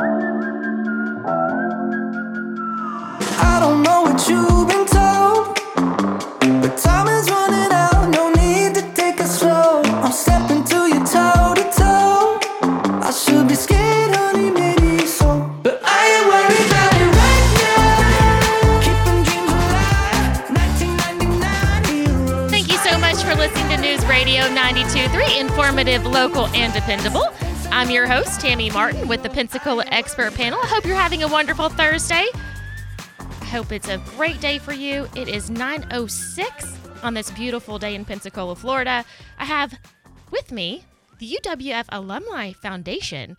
I don't know what you've been told, but time is running out. No need to take it slow. I'm stepping to you toe to toe. I should be scared, honey, maybe so, but I ain't worried about it right now. Keeping dreams alive. 1999 heroes. Thank you so much for listening to News Radio 92.3, informative, local, and dependable. I'm your host, Tammy Martin, with the Pensacola Expert Panel. I hope you're having a wonderful Thursday. I hope it's a great day for you. It is 9:06 on this beautiful day in Pensacola, Florida. I have with me the UWF Alumni Foundation.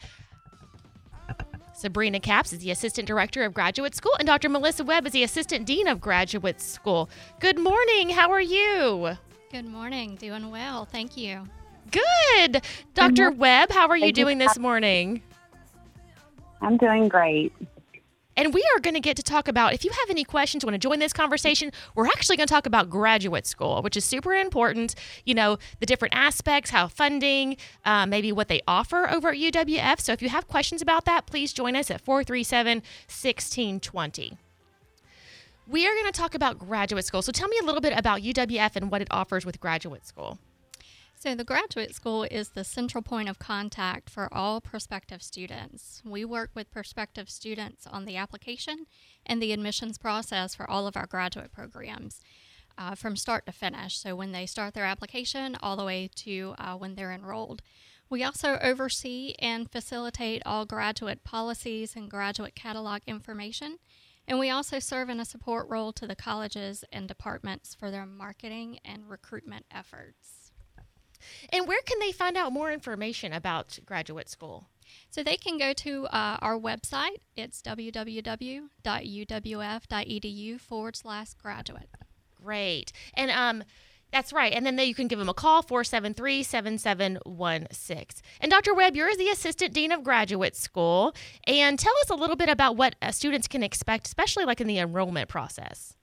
Sabrina Capps is the Assistant Director of Graduate School, and Dr. Melissa Webb is the Assistant Dean of Graduate School. Good morning. How are you? Good morning. Doing well. Thank you. Good. Dr. Webb, how are you doing this morning? I'm doing great. And we are going to get to talk about, if you have any questions, want to join this conversation, we're actually going to talk about graduate school, which is super important. You know, the different aspects, how funding, maybe what they offer over at UWF. So if you have questions about that, please join us at 437-1620. We are going to talk about graduate school. So tell me a little bit about UWF and what it offers with graduate school. So the graduate school is the central point of contact for all prospective students. We work with prospective students on the application and the admissions process for all of our graduate programs from start to finish. So when they start their application all the way to when they're enrolled. We also oversee and facilitate all graduate policies and graduate catalog information. And we also serve in a support role to the colleges and departments for their marketing and recruitment efforts. And where can they find out more information about graduate school? So they can go to our website. It's www.uwf.edu/graduate. Great. And that's right. And then you can give them a call, 473-7716. And Dr. Webb, you're the Assistant Dean of Graduate School. And tell us a little bit about what students can expect, especially like in the enrollment process.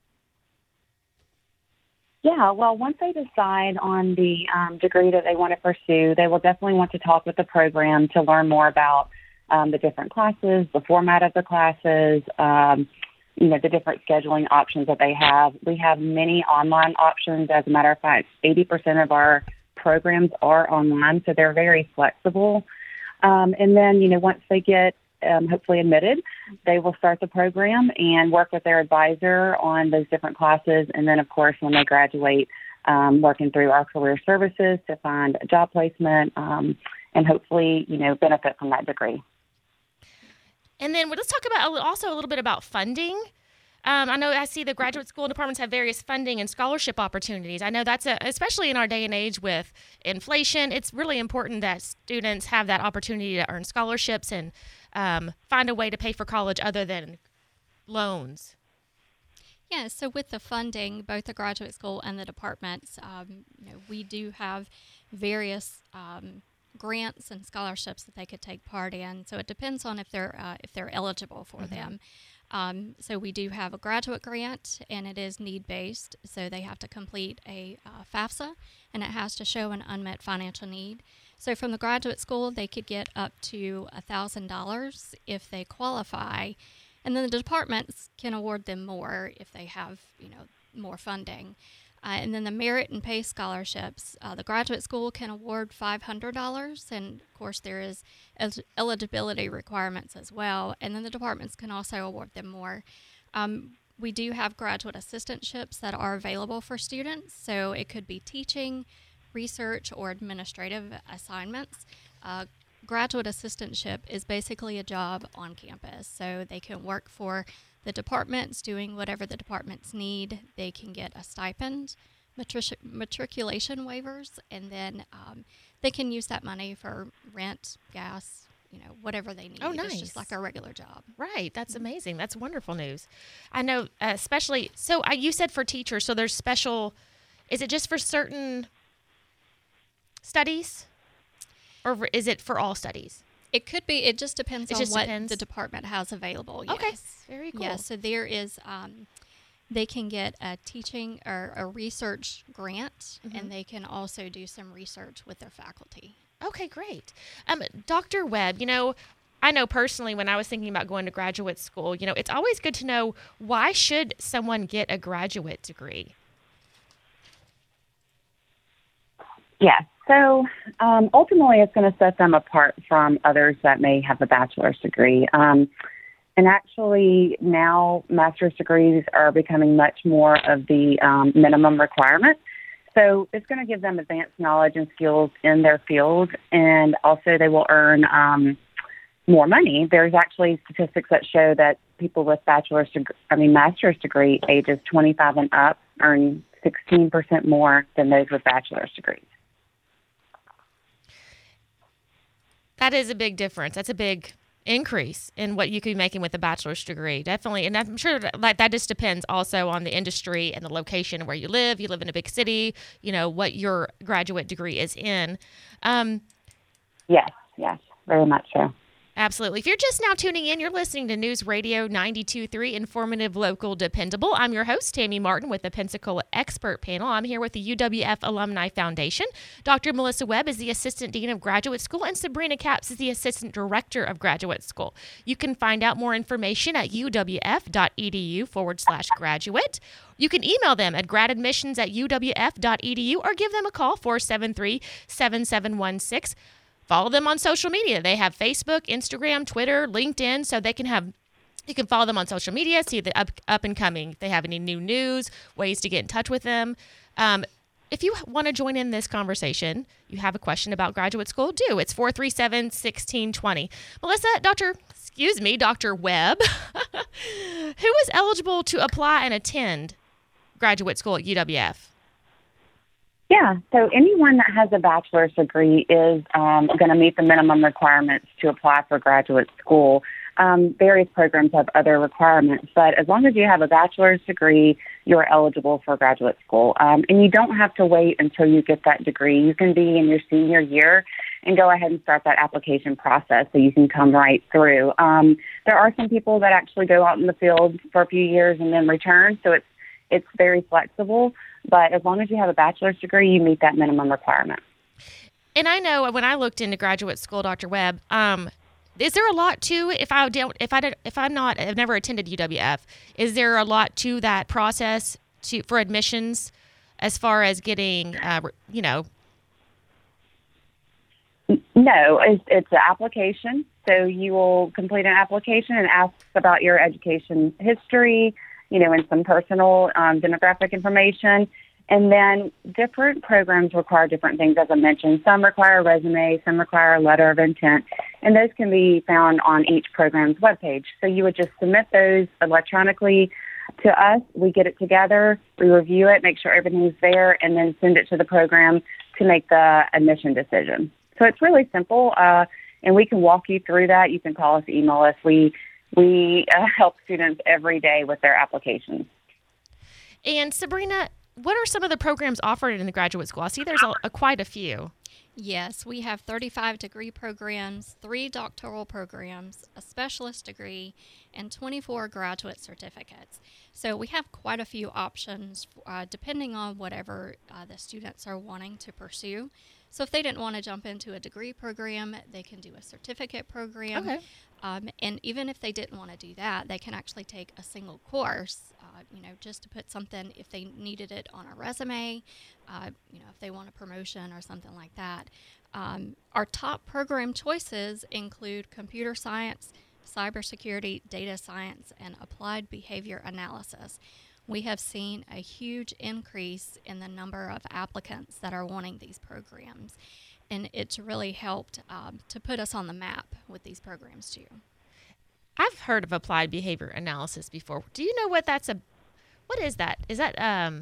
Yeah, well, once they decide on the degree that they want to pursue, they will definitely want to talk with the program to learn more about the different classes, the format of the classes, the different scheduling options that they have. We have many online options. As a matter of fact, 80% of our programs are online, so they're very flexible. And then, once they get hopefully admitted, they will start the program and work with their advisor on those different classes. And then, of course, when they graduate, working through our career services to find a job placement and hopefully, benefit from that degree. And then let's talk about also a little bit about funding. I see the graduate school departments have various funding and scholarship opportunities. I know that's especially in our day and age with inflation, it's really important that students have that opportunity to earn scholarships and find a way to pay for college other than loans. Yeah, so with the funding, both the graduate school and the departments, we do have various grants and scholarships that they could take part in. So it depends on if they're eligible for them. So we do have a graduate grant, and it is need-based. So they have to complete a FAFSA, and it has to show an unmet financial need. So from the graduate school, they could get up to $1,000 if they qualify, and then the departments can award them more if they have, more funding. And then the merit and pay scholarships, the graduate school can award $500, and of course there is eligibility requirements as well, and then the departments can also award them more. We do have graduate assistantships that are available for students, so it could be teaching, research, or administrative assignments. Graduate assistantship is basically a job on campus, so they can work for the departments doing whatever the departments need. They can get a stipend, matriculation waivers, and then they can use that money for rent, gas, whatever they need. Oh, nice. It's just like a regular job. Right. That's amazing. That's wonderful news. I know, especially, so you said for teachers, so there's special, is it just for certain studies, or is it for all studies? It could be. It just depends on what the department has available. Yes. Okay. Very cool. Yeah, so there is, they can get a teaching or a research grant, and they can also do some research with their faculty. Okay, great. Dr. Webb, I know personally when I was thinking about going to graduate school, it's always good to know, why should someone get a graduate degree? Yes. So ultimately, it's going to set them apart from others that may have a bachelor's degree. And actually, now master's degrees are becoming much more of the minimum requirement. So it's going to give them advanced knowledge and skills in their field, and also they will earn more money. There's actually statistics that show that people with master's degree ages 25 and up earn 16% more than those with bachelor's degrees. That is a big difference. That's a big increase in what you could be making with a bachelor's degree. Definitely. And I'm sure that just depends also on the industry and the location where you live. You live in a big city, what your graduate degree is in. Yes, very much so. Absolutely. If you're just now tuning in, you're listening to News Radio 92.3, informative, local, dependable. I'm your host, Tammy Martin, with the Pensacola Expert Panel. I'm here with the UWF Alumni Foundation. Dr. Melissa Webb is the Assistant Dean of Graduate School, and Sabrina Capps is the Assistant Director of Graduate School. You can find out more information at uwf.edu/graduate. You can email them at gradadmissions@uwf.edu or give them a call, 473-7716. Follow them on social media. They have Facebook, Instagram, Twitter, LinkedIn, so you can follow them on social media, see the up and coming. If they have any new news, ways to get in touch with them. If you want to join in this conversation, you have a question about graduate school, do. It's 437-1620. Melissa, Dr. Webb, who is eligible to apply and attend graduate school at UWF? Yeah, so anyone that has a bachelor's degree is going to meet the minimum requirements to apply for graduate school. Various programs have other requirements, but as long as you have a bachelor's degree, you're eligible for graduate school. And you don't have to wait until you get that degree. You can be in your senior year and go ahead and start that application process so you can come right through. There are some people that actually go out in the field for a few years and then return, so it's very flexible. But as long as you have a bachelor's degree, you meet that minimum requirement. And I know when I looked into graduate school, Dr. Webb, is there a lot to I've never attended UWF? Is there a lot to that process for admissions, as far as getting, No, it's an application. So you will complete an application and ask about your education history, and some personal demographic information. And then different programs require different things, as I mentioned. Some require a resume, some require a letter of intent, and those can be found on each program's webpage. So you would just submit those electronically to us. We get it together, we review it, make sure everything's there, and then send it to the program to make the admission decision. So it's really simple, and we can walk you through that. You can call us, email us. We help students every day with their applications. And Sabrina, what are some of the programs offered in the graduate school? I see there's quite a few. Yes, we have 35 degree programs, 3 doctoral programs, a specialist degree, and 24 graduate certificates. So we have quite a few options depending on whatever the students are wanting to pursue. So if they didn't want to jump into a degree program, they can do a certificate program. Okay. And even if they didn't want to do that, they can actually take a single course, just to put something, if they needed it on a resume, if they want a promotion or something like that. Our top program choices include computer science, cybersecurity, data science, and applied behavior analysis. We have seen a huge increase in the number of applicants that are wanting these programs, and it's really helped to put us on the map with these programs too. I've heard of applied behavior analysis before. Do you know what what is that? Is that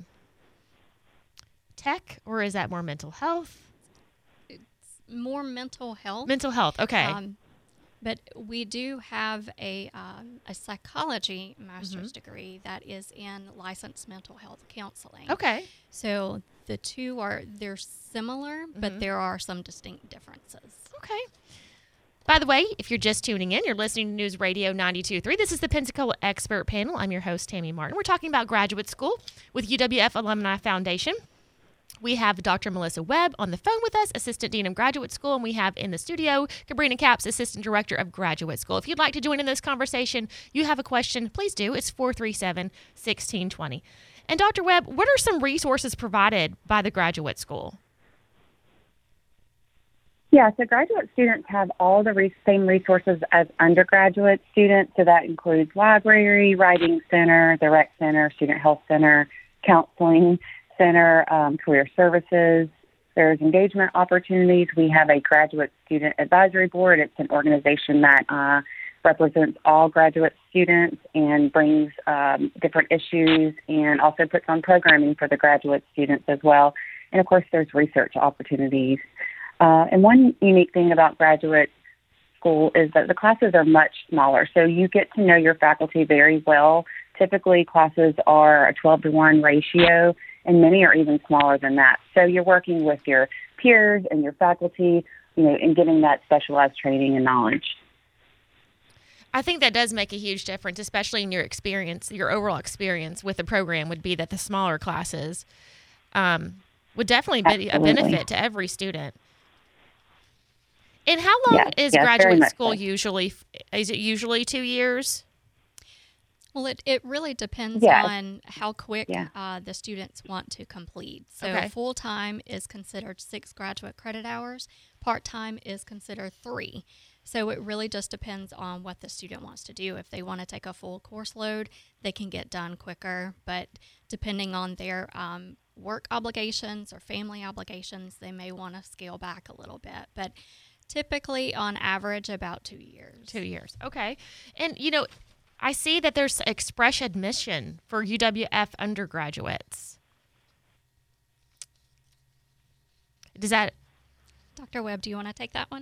tech, or is that more mental health? It's more mental health. Mental health, okay. But we do have a psychology master's degree that is in licensed mental health counseling. Okay. So the two they're similar, but there are some distinct differences. Okay. By the way, if you're just tuning in, you're listening to News Radio 92.3. This is the Pensacola Expert Panel. I'm your host, Tammy Martin. We're talking about graduate school with UWF Alumni Foundation. We have Dr. Melissa Webb on the phone with us, Assistant Dean of Graduate School, and we have in the studio Cabrina Capps, Assistant Director of Graduate School. If you'd like to join in this conversation, you have a question, please do. It's 437-1620. And Dr. Webb, what are some resources provided by the Graduate School? Yeah, so graduate students have all the same resources as undergraduate students. So that includes library, writing center, the rec center, student health center, counseling center, career services. There's engagement opportunities. We have a graduate student advisory board. It's an organization that represents all graduate students and brings different issues and also puts on programming for the graduate students as well. And, of course, there's research opportunities. And one unique thing about graduate school is that the classes are much smaller, so you get to know your faculty very well. Typically, classes are a 12-to-1 ratio, and many are even smaller than that. So you're working with your peers and your faculty, and getting that specialized training and knowledge. I think that does make a huge difference, especially in your experience, your overall experience with the program would be that the smaller classes would definitely be a benefit to every student. And how long is graduate school usually? Is it usually 2 years? Well, it really depends on how quick the students want to complete. So full-time is considered 6 graduate credit hours. Part-time is considered 3. So it really just depends on what the student wants to do. If they want to take a full course load, they can get done quicker. But depending on their work obligations or family obligations, they may want to scale back a little bit. But typically, on average, about 2 years. 2 years. Okay. And, I see that there's express admission for UWF undergraduates. Does that... Dr. Webb, do you want to take that one?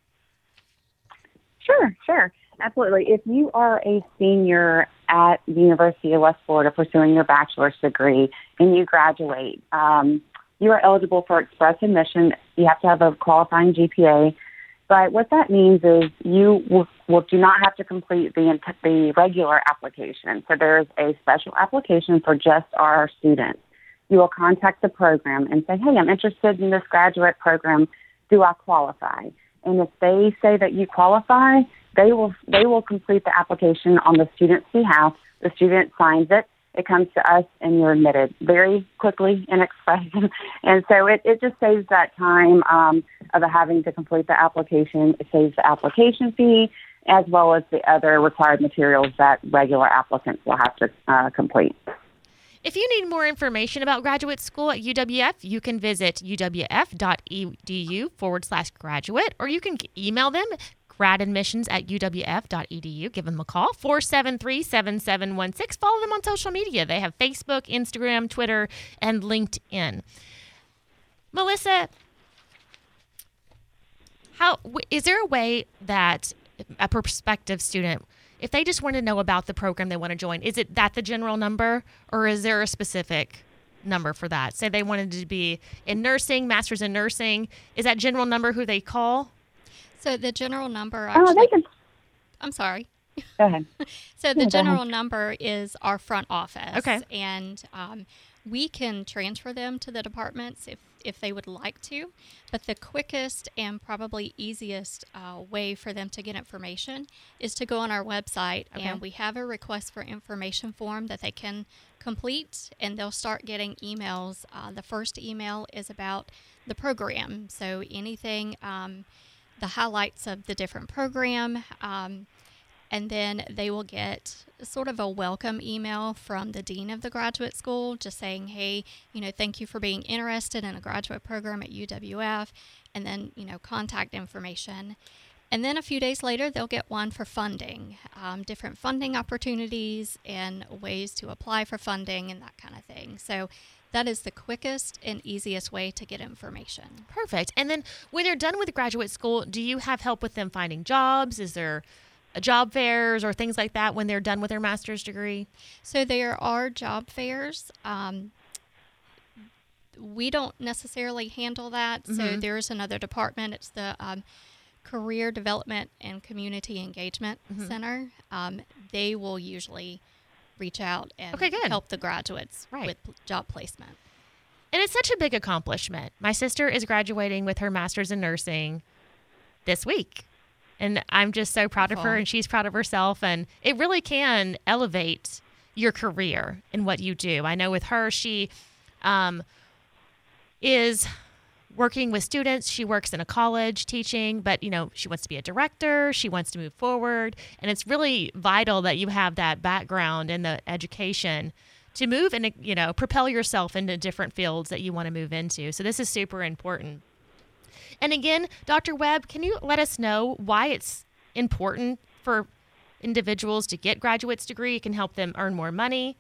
Sure. Absolutely. If you are a senior at the University of West Florida pursuing your bachelor's degree and you graduate, you are eligible for express admission. You have to have a qualifying GPA. But what that means is you do not have to complete the regular application. So there's a special application for just our students. You will contact the program and say, hey, I'm interested in this graduate program. Do I qualify? And if they say that you qualify, they will complete the application on the student's behalf. The student signs it. It comes to us, and you're admitted very quickly and express. And so it just saves that time of having to complete the application. It saves the application fee as well as the other required materials that regular applicants will have to complete. If you need more information about graduate school at UWF, you can visit uwf.edu/graduate, or you can email them gradadmissions@uwf.edu. Give them a call, 473-7716. Follow them on social media. They have Facebook, Instagram, Twitter, and LinkedIn. Melissa, is there a way that a prospective student, if they just want to know about the program they want to join, is it that the general number, or is there a specific number for that? Say they wanted to be in nursing, master's in nursing. Is that general number who they call? So the general number actually... I'm sorry. Go ahead. So the general number is our front office. Okay. And we can transfer them to the departments if they would like to. But the quickest and probably easiest way for them to get information is to go on our website. Okay. And we have a request for information form that they can complete, and they'll start getting emails. The first email is about the program. So anything... the highlights of the different program, and then they will get sort of a welcome email from the dean of the graduate school just saying, hey, thank you for being interested in a graduate program at UWF, and then, contact information. And then a few days later, they'll get one for funding, different funding opportunities and ways to apply for funding and that kind of thing. So that is the quickest and easiest way to get information. Perfect. And then when they're done with graduate school, do you have help with them finding jobs? Is there job fairs or things like that when they're done with their master's degree? So there are job fairs. We don't necessarily handle that. Mm-hmm. So there's another department. It's the Career Development and Community Engagement Center. They will usually reach out and help the graduates with job placement. And it's such a big accomplishment. My sister is graduating with her master's in nursing this week. And I'm just so proud of her, and she's proud of herself. And it really can elevate your career in what you do. I know with her, she is working with students. She works in a college teaching, but, she wants to be a director. She wants to move forward. And it's really vital that you have that background in the education to move and, propel yourself into different fields that you want to move into. So this is super important. And again, Dr. Webb, can you let us know why it's important for individuals to get graduate's degree? It can help them earn more money.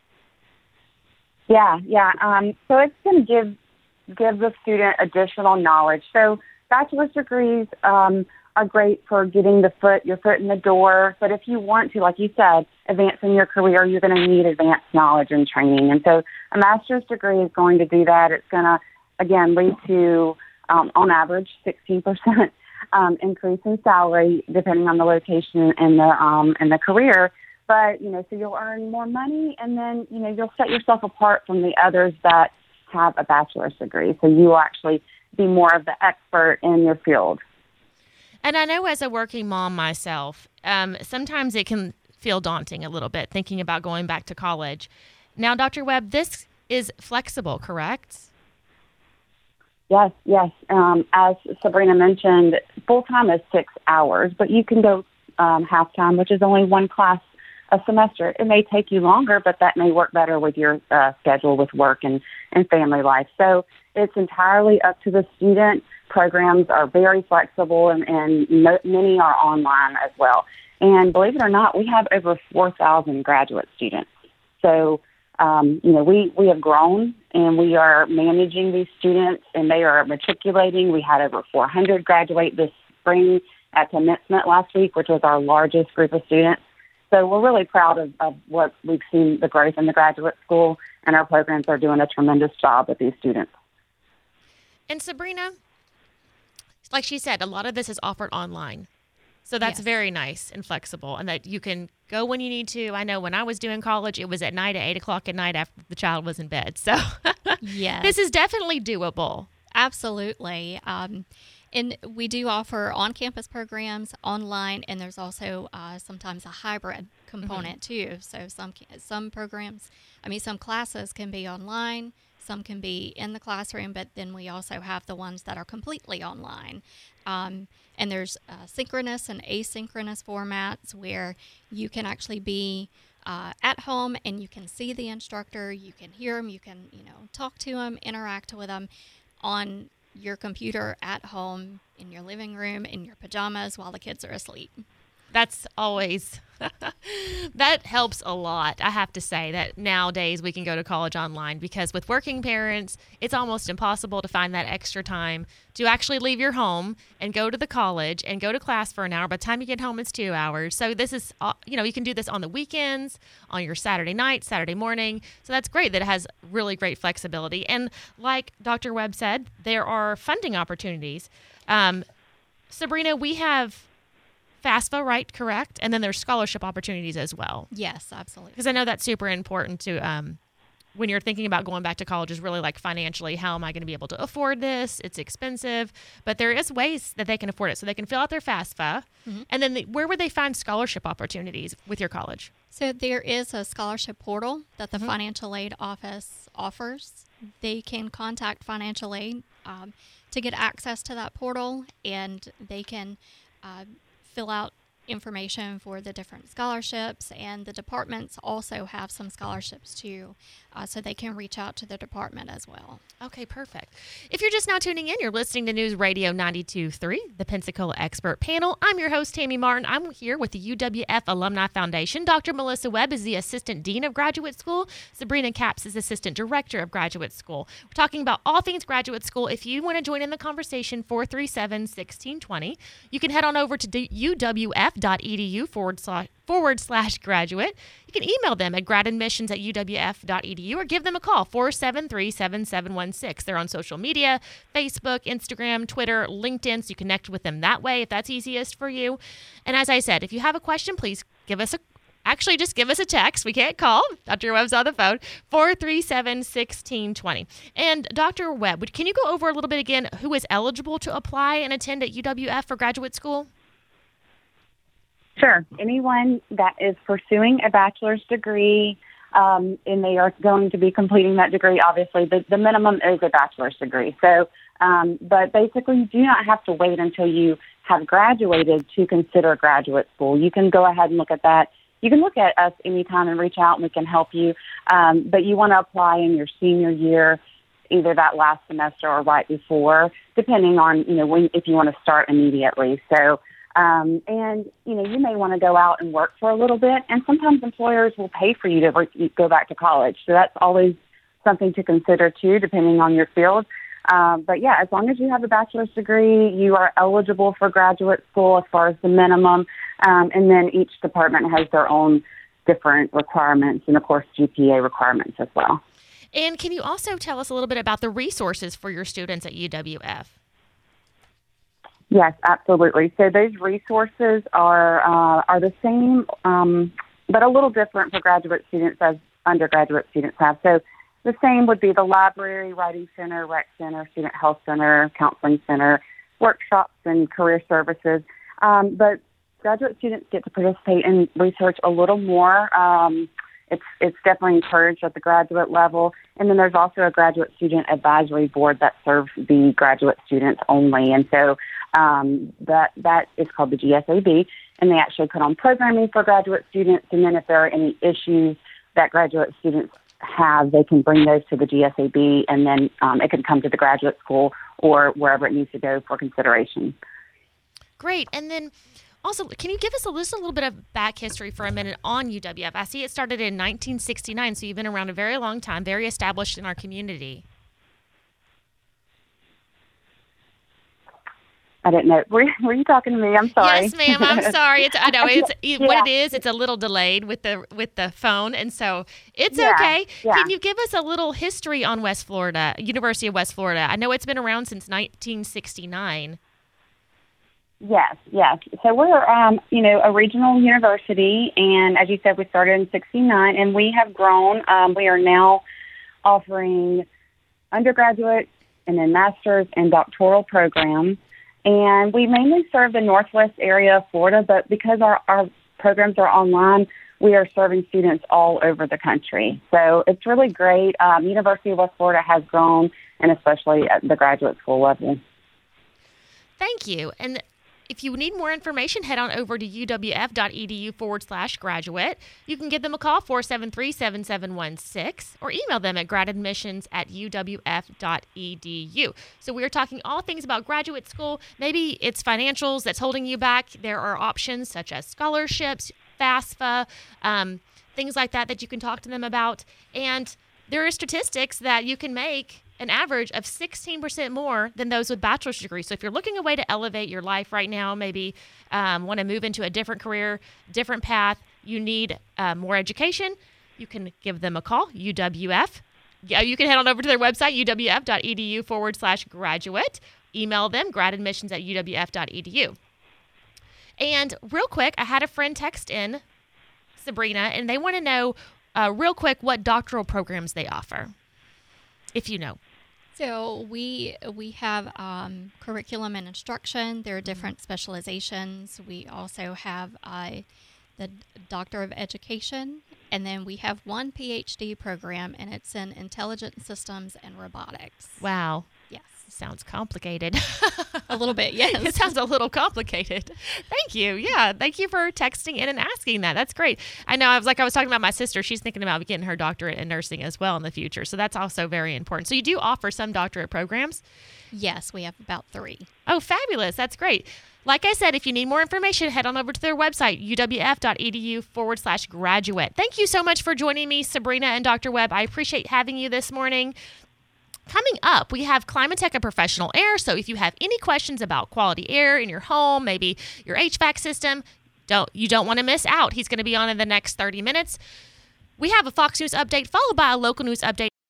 Yeah. So it's going to give the student additional knowledge. So bachelor's degrees are great for getting your foot in the door. But if you want to, like you said, advance in your career, you're going to need advanced knowledge and training. And so a master's degree is going to do that. It's going to, again, lead to, on average, 16% increase in salary, depending on the location and the career. But, so you'll earn more money, and then, you'll set yourself apart from the others that have a bachelor's degree. So you will actually be more of the expert in your field. And I know as a working mom myself, sometimes it can feel daunting a little bit thinking about going back to college. Now, Dr. Webb, this is flexible, correct? Yes. As Sabrina mentioned, full-time is 6 hours, but you can go half-time, which is only one class a semester. It may take you longer, but that may work better with your schedule with work and family life. So it's entirely up to the student. Programs are very flexible, and many are online as well. And believe it or not, we have over 4,000 graduate students. So we have grown, and we are managing these students, and they are matriculating. We had over 400 graduate this spring at commencement last week, which was our largest group of students. So we're really proud of what we've seen, the growth in the graduate school, and our programs are doing a tremendous job with these students. And Sabrina, like she said, a lot of this is offered online. So that's very nice and flexible, and that you can go when you need to. I know when I was doing college, it was at night at 8 o'clock at night after the child was in bed. So this is definitely doable. Absolutely. And we do offer on-campus programs, online, and there's also sometimes a hybrid component too. So some classes can be online, some can be in the classroom, but then we also have the ones that are completely online. And there's synchronous and asynchronous formats where you can actually be at home and you can see the instructor, you can hear them, you can talk to them, interact with them on your computer at home, in your living room, in your pajamas while the kids are asleep. That's always, that helps a lot. I have to say that nowadays we can go to college online, because with working parents, it's almost impossible to find that extra time to actually leave your home and go to the college and go to class for an hour. By the time you get home, it's 2 hours. So this is, you can do this on the weekends, on your Saturday night, Saturday morning. So that's great that it has really great flexibility. And like Dr. Webb said, there are funding opportunities. Sabrina, we have FAFSA, right? Correct? And then there's scholarship opportunities as well. Yes, absolutely. Because I know that's super important to, when you're thinking about going back to college, is really like financially, how am I going to be able to afford this? It's expensive, but there is ways that they can afford it. So they can fill out their FAFSA. Mm-hmm. And then where would they find scholarship opportunities with your college? So there is a scholarship portal that the financial aid office offers. They can contact financial aid to get access to that portal, and they can fill out information for the different scholarships, and the departments also have some scholarships too, so they can reach out to the department as well. Okay, perfect. If you're just now tuning in, you're listening to News Radio 92.3, the Pensacola Expert Panel. I'm your host, Tammy Martin. I'm here with the UWF Alumni Foundation. Dr. Melissa Webb is the Assistant Dean of Graduate School. Sabrina Capps is Assistant Director of Graduate School. We're talking about all things graduate school. If you want to join in the conversation, 437-1620. You can head on over to uwf.edu/graduate. You can email them at gradadmissions@uwf.edu or give them a call, 473-7716. They're on social media, Facebook, Instagram, Twitter, LinkedIn, so you connect with them that way if that's easiest for you. And as I said, if you have a question, please give us a Actually, just give us a text. We can't call. Dr. Webb's on the phone, 437-1620. And Dr. Webb, can you go over a little bit again who is eligible to apply and attend at UWF for graduate school? Sure. Anyone that is pursuing a bachelor's degree, and they are going to be completing that degree, obviously, the minimum is a bachelor's degree. So, but basically, you do not have to wait until you have graduated to consider graduate school. You can go ahead and look at that. You can look at us anytime and reach out, and we can help you. But you want to apply in your senior year, either that last semester or right before, depending on, if you want to start immediately. So, and, you may want to go out and work for a little bit, and sometimes employers will pay for you to go back to college. So that's always something to consider, too, depending on your field. But, yeah, as long as you have a bachelor's degree, you are eligible for graduate school as far as the minimum. And then each department has their own different requirements and, of course, GPA requirements as well. And can you also tell us a little bit about the resources for your students at UWF? Yes, absolutely. So those resources are the same, but a little different for graduate students as undergraduate students have. So the same would be the library, writing center, rec center, student health center, counseling center, workshops, and career services. But graduate students get to participate in research a little more. It's definitely encouraged at the graduate level. And then there's also a graduate student advisory board that serves the graduate students only. And so that is called the GSAB. And they actually put on programming for graduate students. And then if there are any issues that graduate students have, they can bring those to the GSAB, and then it can come to the graduate school or wherever it needs to go for consideration. Great. And then also, can you give us just a little bit of back history for a minute on UWF? I see it started in 1969, so you've been around a very long time, very established in our community. I didn't know. Were you talking to me? I'm sorry. Yes, ma'am. I'm sorry. I know Yeah. what it is. It's a little delayed with the phone, and so it's okay. Yeah. Can you give us a little history on West Florida, University of West Florida? I know it's been around since 1969. Yes. So we're, a regional university, and as you said, we started in 1969, and we have grown. We are now offering undergraduate and then master's and doctoral programs, and we mainly serve the northwest area of Florida, but because our programs are online, we are serving students all over the country. So it's really great. University of West Florida has grown, and especially at the graduate school level. Thank you. And if you need more information, head on over to uwf.edu/graduate. You can give them a call, 473-7716, or email them at gradadmissions@uwf.edu. So we are talking all things about graduate school. Maybe it's financials that's holding you back. There are options such as scholarships, FAFSA, things like that you can talk to them about. And there are statistics that you can make an average of 16% more than those with bachelor's degrees. So if you're looking a way to elevate your life right now, maybe want to move into a different career, different path, you need more education, you can give them a call, UWF. Yeah, you can head on over to their website, uwf.edu/graduate. Email them, gradadmissions@uwf.edu. And real quick, I had a friend text in, Sabrina, and they want to know real quick what doctoral programs they offer, if you know. So we have curriculum and instruction. There are different specializations. We also have the Doctor of Education, and then we have one PhD program, and it's in Intelligent Systems and Robotics. Wow. Yes. Sounds complicated. A little bit, yes. It sounds a little complicated. Thank you. Yeah, thank you for texting in and asking that. That's great. I know I was talking about my sister. She's thinking about getting her doctorate in nursing as well in the future. So that's also very important. So you do offer some doctorate programs? Yes, we have about 3. Oh, fabulous. That's great. Like I said, if you need more information, head on over to their website, uwf.edu/graduate. Thank you so much for joining me, Sabrina and Dr. Webb. I appreciate having you this morning. Coming up, we have Climatech and Professional Air. So if you have any questions about quality air in your home, maybe your HVAC system, you don't want to miss out. He's going to be on in the next 30 minutes. We have a Fox News update followed by a local news update.